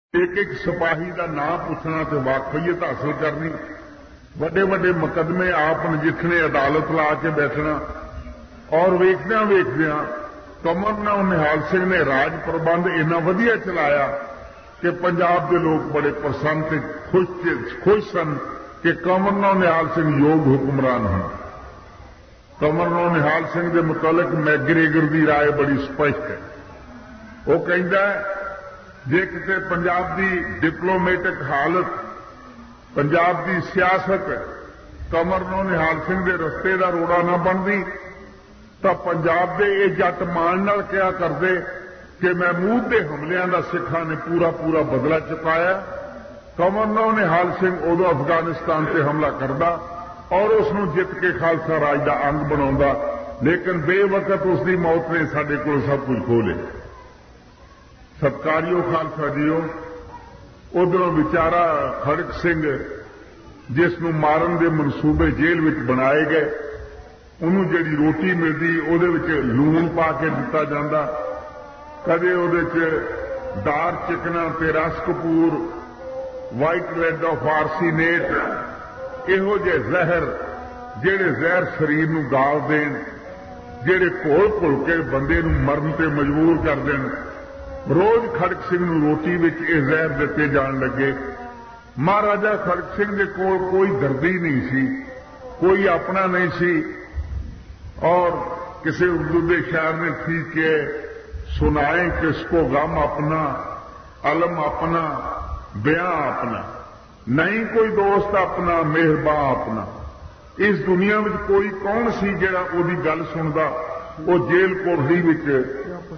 एक एक सिपाही का नाम पूछना तो वाकफियत हासिल करनी, वड्डे वड्डे मुकदमे आप नजिठने अदालत ला के बैठना और वेखद्या वेखद्या कमर नाल निहाल सिंह ने राज प्रबंध इन्ना वधिया चलाया कि पंजाब के लोग बड़े प्रसन्न ते खुश सन कि कमर नाल निहाल सिंह योग हुक्मरान हैं। कमर नाल निहाल सिंह के मुतलक मैग्रेगर की राय बड़ी स्पष्ट है। वो कहता है जे किसी पंजाब की डिप्लोमेटिक हालत, पंजाब की सियासत कमर नाल निहाल सिंह के रस्ते का रोड़ा ना बनती तो पंजाब के ये जट मान नाल क्या करते कि महमूद के हमलियां का सिखां ने पूरा पूरा बदला चुकाया। कमर नाल निहाल सिंह उदों अफगानिस्तान से हमला करता और उसनूं जित के खालसा राज का अंग बनाउंदा, लेकिन बेवकत उसकी मौत ने साडे कोल सब कुछ खो लिया। सत्कारियो खालसा जीओ, उधरों विचारा खड़क सिंह जिसनूं मारन के मनसूबे जेल विच बनाए गए, उन्होंने जिहड़ी रोटी मिलती उहदे विच लूण पा के दिता जांदा, कदे उहदे च दार चिकना ते रस कपूर, वाइट रेड ऑफ आर्सीनेट, इहो जे जहर जिहड़े जहर शरीर नूं गाल देण, जिहड़े घोल घुल के बंदे नूं मरन ते मजबूर कर देण, रोज खड़क सिंह नूं रोटी विच इह जहर दिते जाण लगे। महाराजा खड़क सिंह दे कोल कोई दर्दी नहीं सी, कोई अपना नहीं सी और किसी उर्दू के शायर ने ठीक है सुनाए किसको गम अपना, अलम अपना, बयां अपना, नहीं कोई दोस्त अपना, मेहरबान अपना। इस दुनिया में कोई कौन सी जिहड़ा ओदी गल सुनदा, वो जेल कोठड़ी विच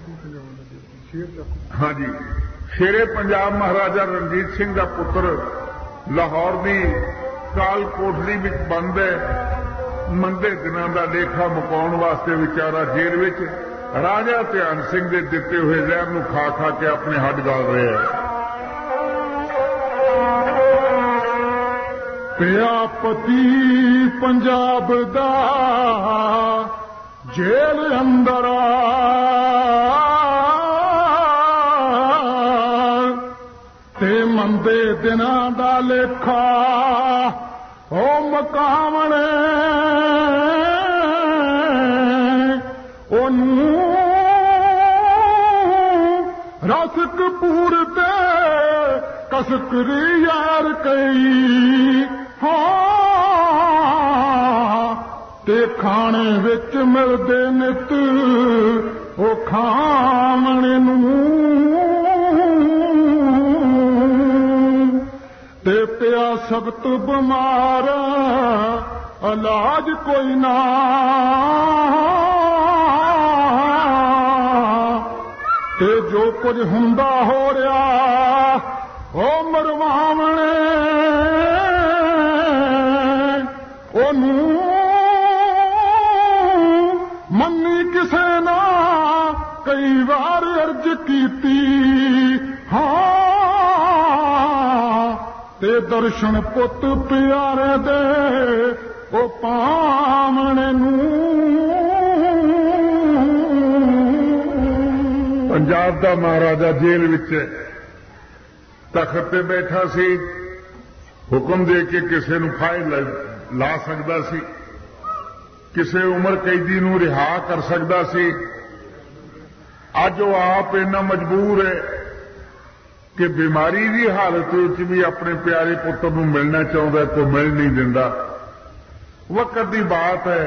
हाँ जी शेरे पंजाब महाराजा रणजीत सिंह का पुत्र लाहौर की काल कोठड़ी में बंद है। मंदे दिनों का लेखा मुकाउण वास्ते विचारा जेल में राजा ध्यान सिंह के दिते हुए जहर नूं खा खा के अपने हड्ड गाल रहे हैं। पिया पति पंजाब दा जेल अंदर ते मंदे दिनां दा लेखा ओ मकावणे ओनू रस कपूर ते कसकरी यार कई ते खाने विच मिलदे नित ओ खावणे नूं ते पिया सख्त बीमार इलाज कोई ना ते जो कुछ हुंदा हो रहा ओ मरवावणे ओनू मन्नी किसे ना कई बार अर्ज कीती ते दर्शन पुत प्यारे दे ओ पावणे नूं। पंजाब दा महाराजा जेल विच तखत ते बैठा सी, हुक्म दे के किसे नूं फाहे ला सकदा सी, किसे उम्र कैदी नूं रिहा कर सकदा सी। अज वो आप इन्ना मजबूर है कि बीमारी की हालत में भी अपने प्यारे पुत्र को मिलना चाहता है तो मिल नहीं दिंदा। वक्त की बात है,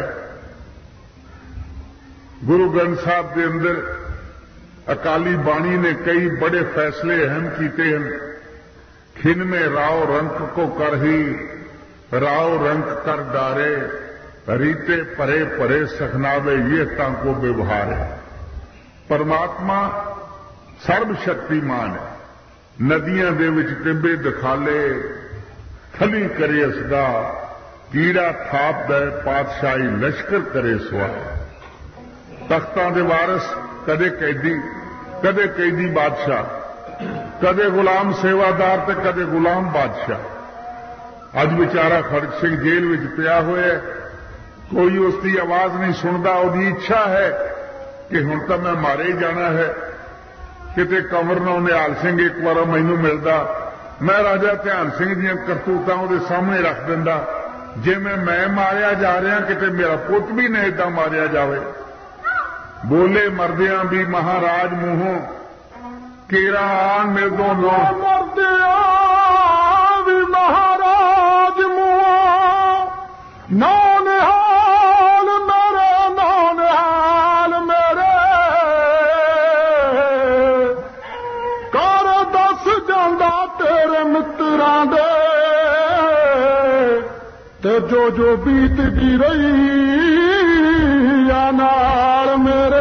गुरु ग्रंथ साहब के अंदर अकाली बाणी ने कई बड़े फैसले अहम किए हैं। खिन में राव रंक को कर ही राव रंक कर डारे, रीते परे परे सखनावे ये तांको व्यवहार है। परमात्मा सर्वशक्तिमान है। नदियां दे विच टिब्बे दिखाले, थली करे असदा, कीड़ा थाप दे पातशाही लश्कर करे सुहा। तख्तां दे वारिस कदे कैदी बादशाह, कदे गुलाम सेवादार ते कदे गुलाम बादशाह। अज बेचारा खड़क सिंह जेल विच पिया होया, कोई उसकी आवाज नहीं सुनता। उसकी इच्छा है कि हुण तां मैं मारे ही जाना है, किते कंवर नौ निहाल सिंह एक बार मैनू मिलता, मैं राजा ध्यान सिंह दी करतूतां उहदे सामने रख दिंदा, जिवें मैं मारिया जा रहा किते मेरा पुत भी न इदां मारिया जावे। बोले मरदियां भी महाराज मूहों केरा आन मेरे दो नौ, मरदियां भी महाराज मूहों नौ निहाल मेरे, नौ निहाल मेरे, कर दस जांदा तेरे मित्रां दे ते जो बीत गी रही या नाल मेरे।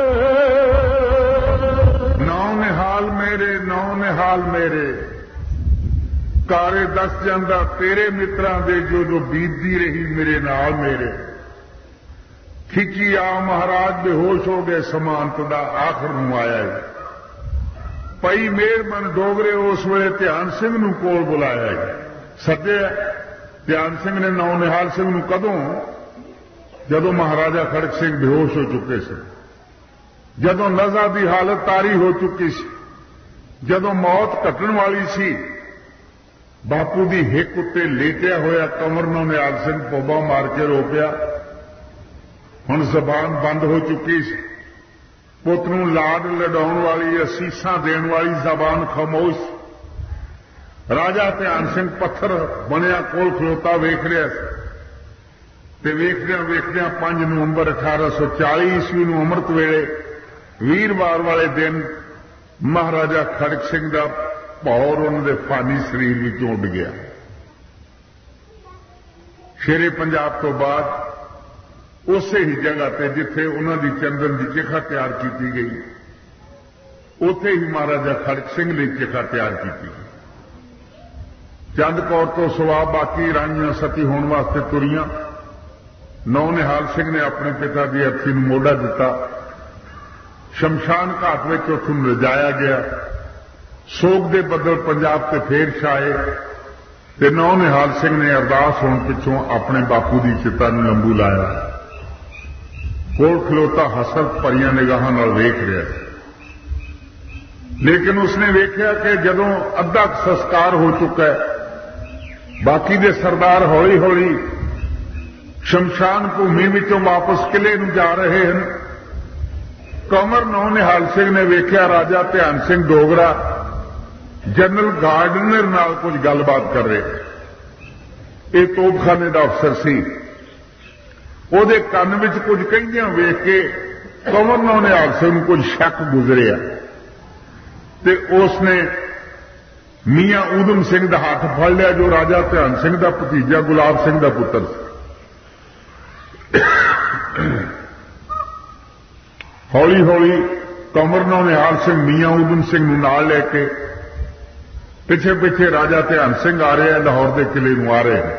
नौ निहाल मेरे कारे दस जांदा तेरे मित्रां दे जो बीतदी रही मेरे नाल मेरे। खिची आ महाराज बेहोश हो गए, समांत दा आखिर नूं आया है। पई मेहरमन डोगरे उस वेले ध्यान सिंह नूं कोल बुलाया है, सद्दिया। ध्यान सिंह ने नौ निहाल सिंह नूं कदों, जदों महाराजा खड़क सिंह बेहोश हो चुके थे, जदों नज़ा की हालत तारी हो चुकी सी, जदों मौत घटन वाली सी, बापू की हिक उत्ते लेटिया होया कंवर नौ निहाल सिंह पोबा मार के रो पिया। हुण जबान बंद हो चुकी सी, पुत नूं लाड लडाउण वाली, असीसां देण वाली जबान खामोश। राजा ध्यान सिंह पत्थर बनया कोल खलोता वेख रहा ते वेखदियां वेखदियां 5 नवंबर 1840 ईस्वी नूं अमृत वेले वीरवार वाले दिन महाराजा खड़क सिंह का भौर उन्हां दे फानी शरीर विचों उड गया। शेरे पंजाब तो बाद उसे ही जगह ते जिथे उन्हां दी चंदन की चिखा तैयार की गई, उथे ही महाराजा खड़क सिंह ने चिखा तैयार की गई। चंद कौर तो सिवा बाकी राणियां सती होने वास्ते तुरियां। नौ निहाल सिंह ने अपने पिता की अर्थी नूं मोढ़ा दिता, शमशान घाट में उत्थों लिजाया गया। सोग दे बदल पंजाब ते फेर छाए ते नौ निहाल सिंह ने अरदास होने पिछों अपने बापू की चिता नूं लंबू लाया। कोल खलोता हसरत भरियां निगाहां नाल वेख रहा, लेकिन उसने वेख्या कि जदों अद्धा संस्कार हो चुका है, बाकी दे सरदार हौली हौली शमशान भूमि विचों वापस किले नूं जा रहे हैं। कंवर नौ निहाल सिंह ने वेख्या राजा ध्यान सिंह डोगरा जनरल गार्डनर नाल कुछ गलबात कर रहे। ये तोपखाने का अफसर सी, उहदे कंन विच कुछ कहिंदियां वेख के कंवर नौ निहाल सिंह नूं कुछ शक गुजरिया ते उसने मियां ऊधम सिंह का हाथ फड़ लिया, जो राजा ध्यान सिंह का भतीजा गुलाब सिंह का पुत्र सी। हौली हौली कंवर नौ निहाल सिंह मियां ऊधम सिंह नूं नाल लैके पिछे पिछे राजा ध्यान सिंह आ रहे हैं, लाहौर के किले नूं आ रहे हैं।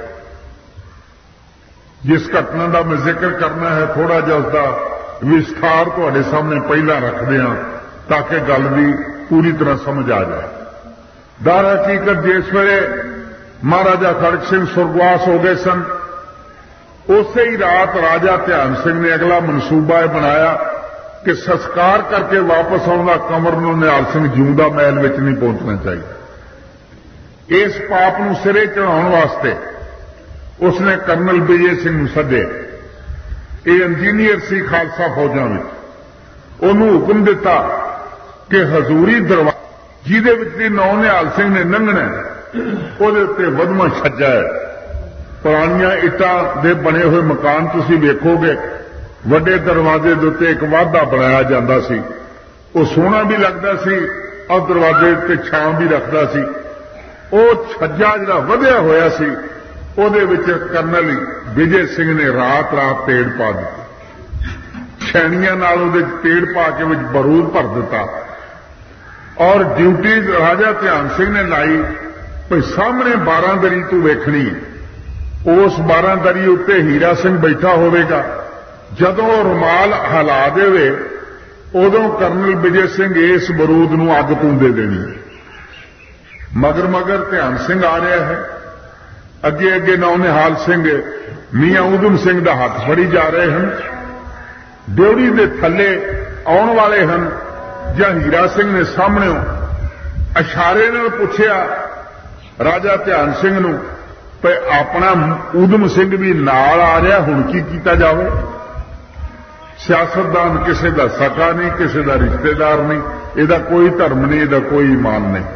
जिस घटना का मैं जिक्र करना है, थोड़ा जिहा उसका विस्तार तुहाडे सामने पहला रखदे हां ताकि गल दी पूरी तरह समझ आ जाए। दर हकीकत जिस वेले महाराजा खड़क सिंह सुरगवास हो गए सन, उसे ही रात राजा ध्यान सिंह ने अगला मनसूबा बनाया कि संस्कार करके वापस आउंदा कंवर नौ निहाल सिंह जिउंदा महल विच नहीं पहुंचना चाहिए। इस पाप नूं सिरे चढ़ाउण वास्ते उसने कर्नल विजय सिंह नूं सद्दिया। यह इंजीनियर सी खालसा फौजां विच। उहनूं हुक्म दिता कि हजूरी दरबार जिहदे विच नौ निहाल सिंह ने लंघना उहदे उत्ते वधमा छज्जा है। पुरानियां इटां दे बने हुए मकान तुसीं वेखोगे, वड्डे दरवाजे दे उत्ते एक वाधा बनाया जांदा सी। वो सोहना भी लगदा सी और दरवाजे उत्ते छां भी रखदा सी। वो छज्जा जिहड़ा वधिया होया सी, उहदे विच कर्नल विजय सिंह ने रात रात तेड़ पा दी। छैणियां नाल उहदे तेड़ पा के विच बारूद भर दिता और ड्यूटी राजा ध्यान सिंह ने लाई भई सामने 12 दरी तू वेखनी, उस 12 दरी उत्ते हीरा सिंह बैठा होवेगा। जदों रुमाल हिला देवे उदों कर्नल विजय सिंह इस बारूद नूं अग पूंदे देनी। मगर मगर ध्यान सिंह आ रहा है, अगे अगे नौ निहाल सिंह मियां ऊधम सिंह का हाथ फड़ी जा रहे हैं। ड्योढ़ी दे थल्ले आउण वाले हैं ਜਾਂ ਹੀਰਾ ਸਿੰਘ ਨੇ ਸਾਹਮਣਿਓਂ ਇਸ਼ਾਰੇ ਨਾਲ ਪੁੱਛਿਆ ਰਾਜਾ ਧਿਆਨ ਸਿੰਘ ਨੂੰ ਵੀ ਆਪਣਾ ਊਧਮ ਸਿੰਘ ਵੀ ਨਾਲ ਆ ਰਿਹਾ, ਹੁਣ ਕੀ ਕੀਤਾ ਜਾਵੇ? ਸਿਆਸਤਦਾਨ ਕਿਸੇ ਦਾ ਸਕਾ ਨਹੀਂ, ਕਿਸੇ ਦਾ ਰਿਸ਼ਤੇਦਾਰ ਨਹੀਂ, ਇਹਦਾ ਕੋਈ ਧਰਮ ਨਹੀਂ, ਇਹਦਾ ਕੋਈ ਈਮਾਨ ਨਹੀਂ।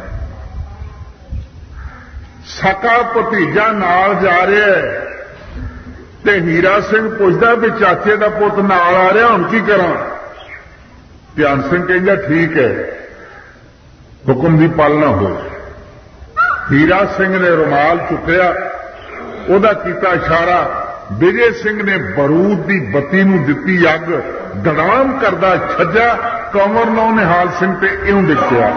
ਸਕਾ ਭਤੀਜਾ ਨਾਲ ਜਾ ਰਿਹਾ ਹੈ ਤੇ ਹੀਰਾ ਸਿੰਘ ਪੁੱਛਦਾ ਵੀ ਚਾਚੇ ਦਾ ਪੁੱਤ ਨਾਲ ਆ ਰਿਹਾ, ਹੁਣ ਕੀ ਕਰਾਂ? ਧਿਆਨ ਸਿੰਘ ਕਹਿੰਦਾ ਠੀਕ ਹੈ, ਹੁਕਮ ਦੀ ਪਾਲਣਾ ਹੋਏ। ਹੀਰਾ ਸਿੰਘ ਨੇ ਰੁਮਾਲ ਚੁੱਕਿਆ, ਉਹਦਾ ਕੀਤਾ ਇਸ਼ਾਰਾ, ਵਿਜੇ ਸਿੰਘ ਨੇ ਬਰੂਦ ਦੀ ਬੱਤੀ ਨੂੰ ਦਿੱਤੀ ਅੱਗ, ਦੜਾਮ ਕਰਦਾ ਛੱਜਾ, ਕੰਵਰ ਨੌ ਨਿਹਾਲ ਸਿੰਘ ਤੇ ਇਉਂ ਦੇਖਿਆ।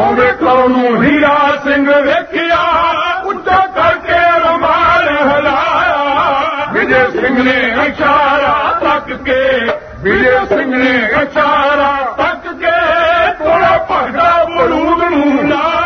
ਆਉਂਦੇ ਘਰੋਂ ਨੂੰ ਹੀਰਾ ਸਿੰਘ ਵੇਖਿਆ ਉੱਚਾ ਕਰਕੇ ਰੁਮਾਲ ਹਿਲਾਇਆ ਵਿਜੇ ਸਿੰਘ ਨੇ ਇਸ਼ਾਰਾ ਤੱਕ ਕੇ ਵਿਜੇ ਸਿੰਘ ਨੇ ਇਸ਼ਾਰਾ ਤੱਕ ਕੇ ਥੋੜਾ ਭਗਦਾ ਬਲੂਦ ਨੂੰ ਲਾਇਆ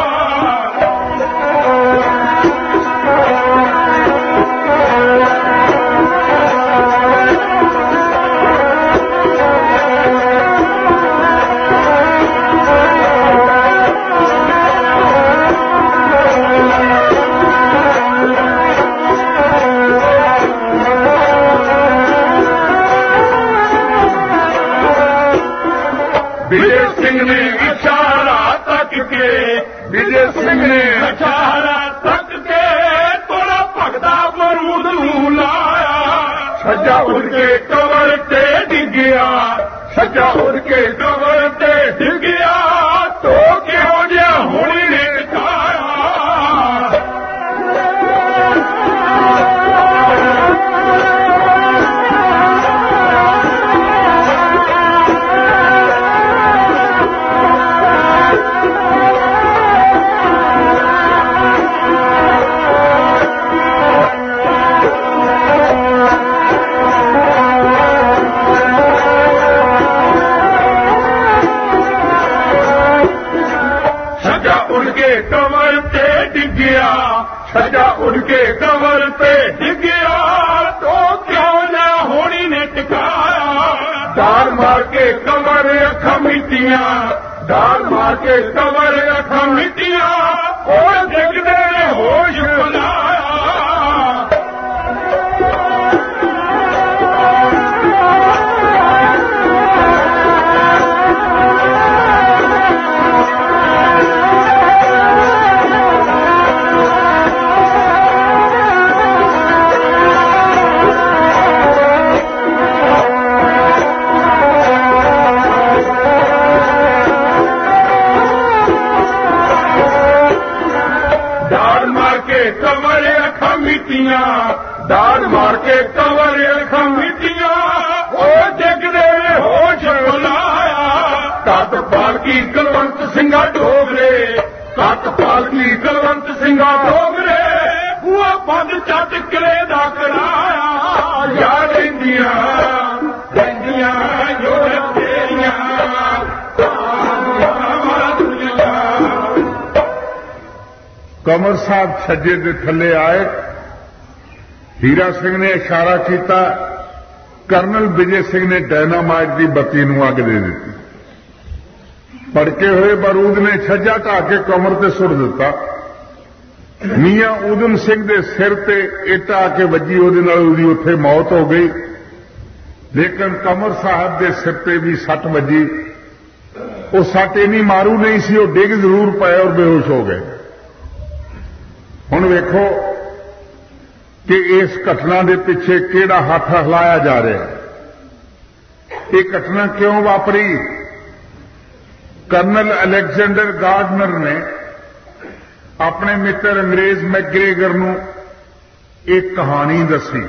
ਵਿਜੇ ਸਿੰਘ ਨੇ ਇਸ਼ਾਰਾ ਤੱਕ ਕੇ ਤੋੜਾ ਭਗਦਾ ਬਰੂਦ ਨੂੰ ਲਾਇਆ ਸੱਜਾ ਉੱਡ ਕੇ ਕਬਰ ਤੇ ਡਿੱਗਿਆ ਸੱਜਾ ਉੱਡ ਕੇ ਕਬਰ ਤੇ ਡਿੱਗਿਆ ਤੋ ਕਿਹੋ ਜਿਹਾ ਹੋਣੀ ਨੇ ਟਿਕਾਇਆ कमर पे डिग्गिया सजा उड़ के कमर पे डिग्गिया तो क्यों ना होनी ने टिकाया डाल मार के कमर अखा मिटिया डाल मार के कमर अखा मिटिया और जगदे होश बुलाया डाल मार के कवर अखा मिटिया ओ जगदे होश बुलाया कत पालकी कुलवंत सिंघा डोगरे कत पालकी कुलवंत सिंघा डोगरे बुआ बंद चट किले दा कराया यार इंदिया जो तेरिया कमर साहब छज्जे दे थले आए हीरा सिंह ने इशारा किया करनल विजय सिंह ने डायनामाइट की बत्ती नूं अग दे दी भड़के हुए बारूद ने छज्जा ढा के कमर ते सुट दिता मियां उदम सिंह के सिर ते इट आके वजी उहदी उत्थे मौत हो गई लेकिन कमर साहब के सिर ते भी सट वजी वो सट इन्नी मारू नहीं सी वो डिग जरूर पाए और बेहोश हो गए हुण वेखो कि इस घटना के पिछे किहड़ा हथ हिलाया जा रहा है ये घटना क्यों वापरी कर्नल अलेक्जेंडर गार्डनर ने अपने मित्र अंग्रेज मैग्रेगर नूं एक कहानी दसी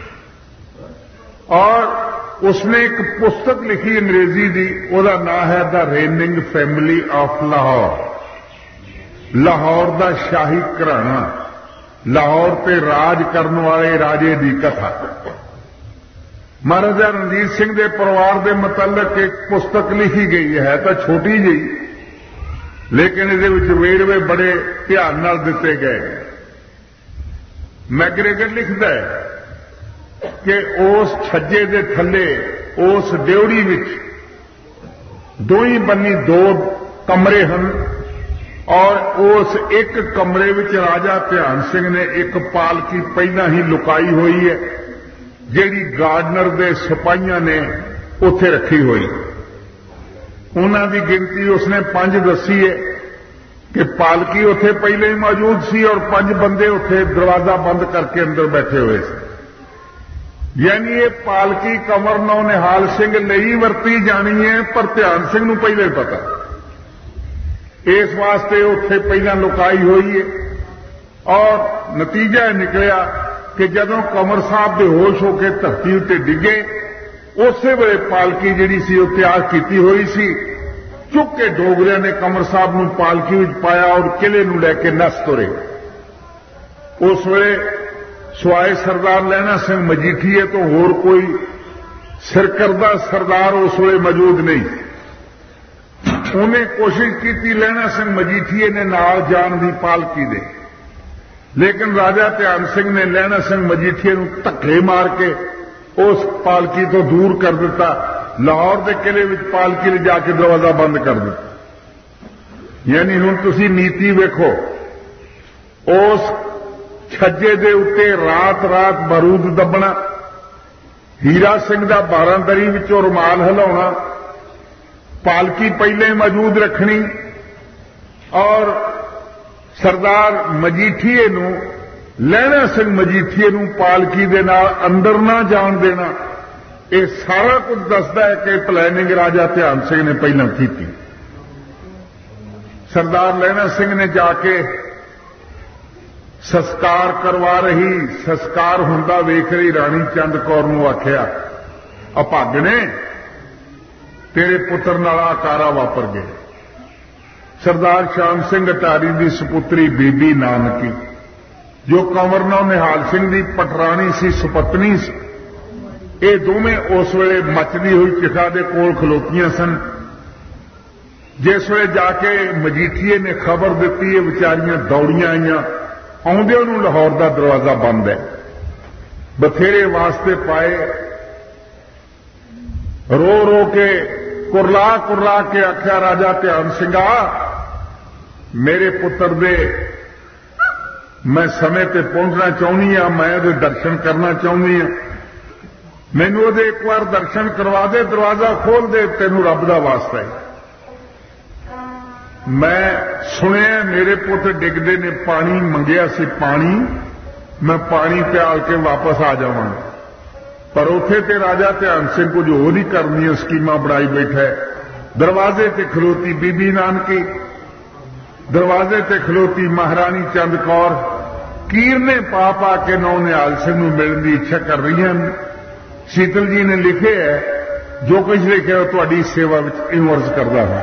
और उसने एक पुस्तक लिखी अंग्रेजी की उसका नाम है the reigning family of Lahore Lahore का शाही घराना लाहौर पे राज करने वाले राजे की कथा महाराजा रणजीत सिंह के परिवार के मुतलक एक पुस्तक लिखी गई है तो छोटी जी लेकिन ये वेरवे बड़े ध्यान नाल दिते गए मैग्रेगर लिखता है कि उस छज्जे के थले उस ड्योड़ी विच दो ही बन्नी दो कमरे हैं और उस एक कमरे विच राजा ध्यान सिंह ने एक पालकी पहला ही लुकाई हुई है जिहड़ी गार्डनर दे सिपाहियां ने उत्थे रखी हुई उन्हां दी गिनती उसने 5 दसी है कि पालकी उत्थे पहले ही मौजूद सी और 5 बंदे उत्थे दरवाजा बंद करके अंदर बैठे हुए थे यानी ये पालकी कमर नौ निहाल सिंह लई वरती जानी है पर ध्यान सिंह नूं पहले ही पता इस वास्ते उत्थे पहला लुकाई हुई है और नतीजा निकलिया कि जदों कमर साहब बेहोश होकर धरती उत्ते डिगे उस वे पालकी जिहड़ी सी तैयार की हुई सी चुक के डोगरिया ने कमर साहब नूं पालकी विच पाया और किले नूं लैके नस तुरे। उस वेले सुआए सरदार लहना सिंह मजीठीए तो होर कोई सिरकरदा सरदार उस वेले मौजूद नहीं। उन्हें कोशिश की लहना सिंह मजीठीए ने नाल जाण दी पालकी दे, लेकिन राजा ध्यान सिंह ने लहना सिंह मजीठीए नूं धक्के मार के उस पालकी तो दूर कर दिता। लाहौर के किले विच पालकी ले जाके दरवाजा बंद कर दिता। यानी हुण तुसीं नीति वेखो, उस छज्जे दे उत्ते रात रात बारूद दबना, हीरा सिंह दा बारांदरी विचों रुमाल हिलाउणा, पालकी पहले मौजूद रखनी और सरदार मजीठीए नूं लहना सिंह मजीठीए नूं पालकी दे नाल अंदर ना जाण देना। ये सारा कुछ दसदा है कि प्लैनिंग राजा ध्यान सिंह ने पहलां की। सरदार लहना सिंह ने जाके संस्कार करवा रही, संस्कार हुंदा वेख रही राणी चंद कौर नूं आखिया, अभागने तेरे पुत्र नाल आकारा वापर गए। सरदार श्याम सिंह अटारी की सपुत्री बीबी नानकी, जो कंवरनां निहाल सिंह की पटरानी सी, सुपत्नी सी, ये दोवें उस वेले मचदी हुई चिखा दे कोल खलोतियां सन। जिस वेले जाके मजीठीए ने खबर दी, ये विचारियां दौड़ियां आईयां, आउंदे नूं लाहौर का दरवाजा बंद है। बथेरे वास्ते पाए, रो रो के कुरला कुरला के आख्या, राजा ध्यान सिंघा मेरे पुत्र दे मैं समय ते पहुंचना चाहनी हाँ, मैं उहदे दर्शन करना चाहनी हाँ, मैनू उहदे एक बार दर्शन करवा दे, दरवाजा खोल दे, तेनू रब दा वास्ता है। मैं सुनिया मेरे पुत्र डिगदे ने पानी मंगिया सी, पानी मैं पानी प्याल के वापस आ जावांगा, पर उथे ते राजा ध्यान सिंह कुछ होर ही करनी स्कीमां बनाई बैठा है। दरवाजे ते खलोती बीबी नानकी, दरवाजे ते खलोती महारानी चंद कौर कीरने पा पा के नौ निहाल सिंह नूं मिलण दी इच्छा कर रही हैं। शीतल जी ने लिखे है, जो कुछ लिखे तुहाडी सेवा विच इउं अर्ज करदा हां।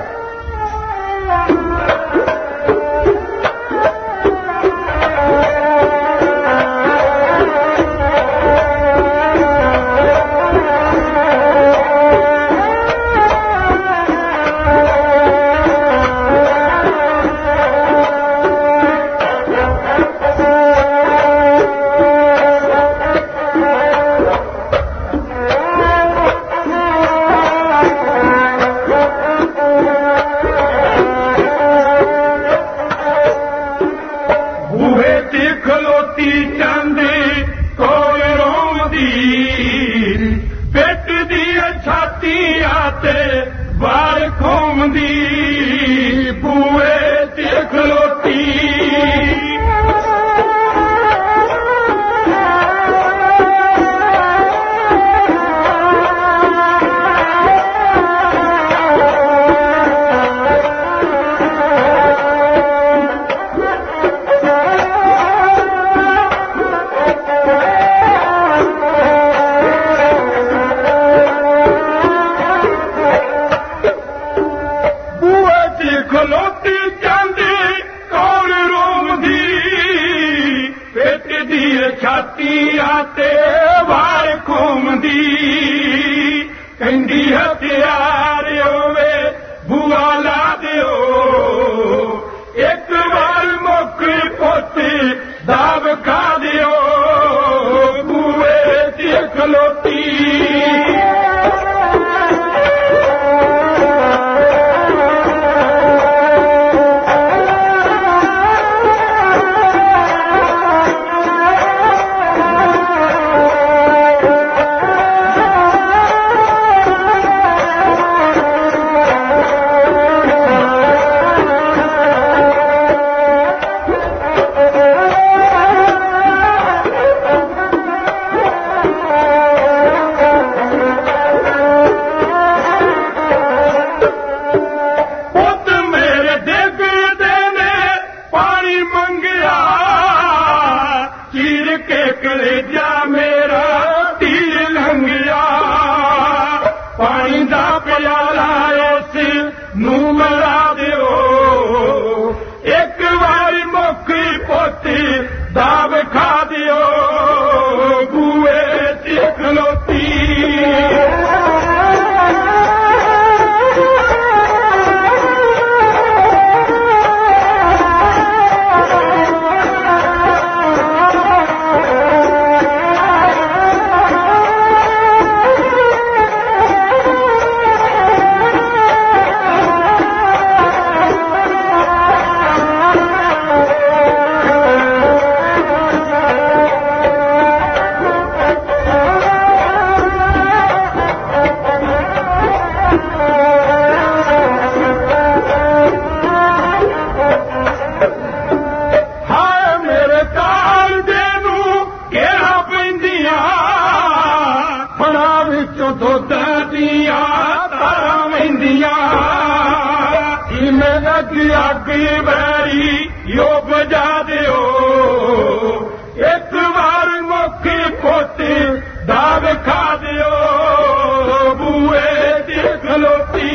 अग बैरी यो बजा दियो एक बार मुखी पोती दाग खा दियो बूए दी खलोती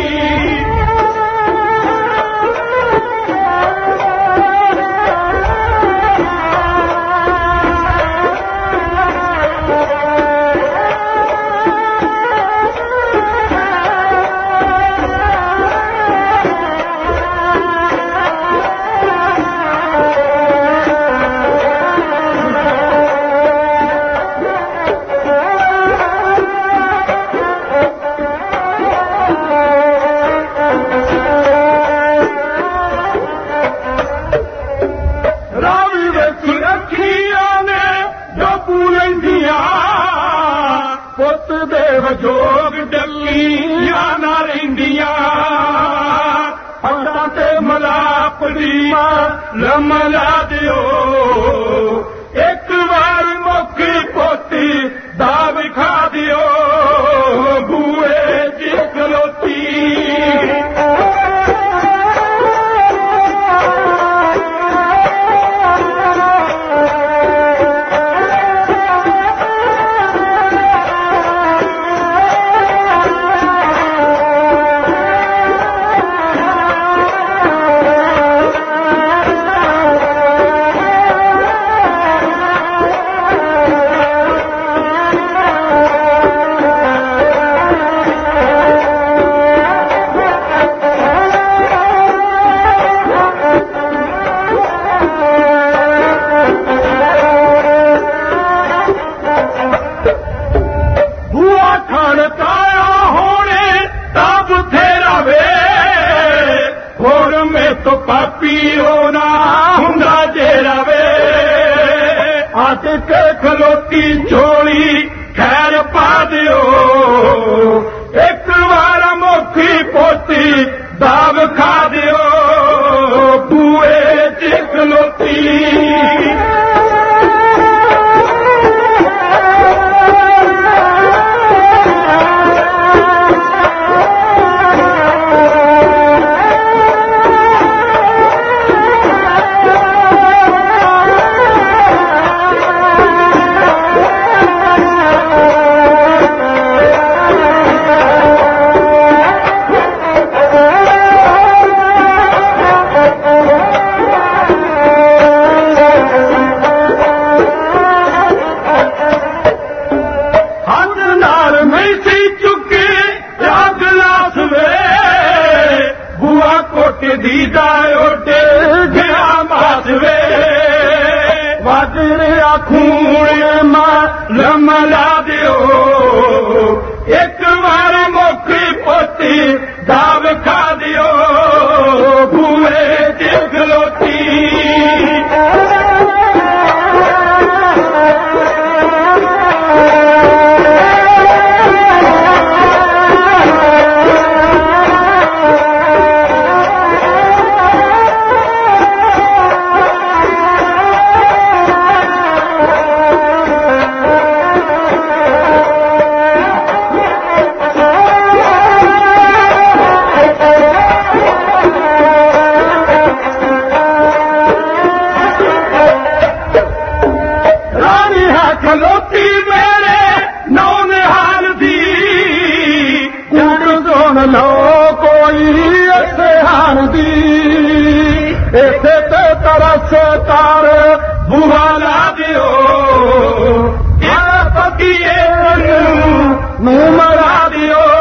जोग डलिया ना रहिंदिया हथां ते मलापड़ी लमला दियो एक बार मुखी पोती दाग खा दियो बूए जी खलोती के खलोती झोली खैर पा दियो एक बार मुखी पोती दाग खा दियो बूए जी खलोती खून लमला दियो एक बार मुखी पोती दाग खा दियो बूए जी खलोती खलोती मेरे नौनिहाल दी कूड़ सुन लो कोई ऐसे हार दी ऐसे ते तरस तार बुआ ला दियो पतिए मुंह मरा दियो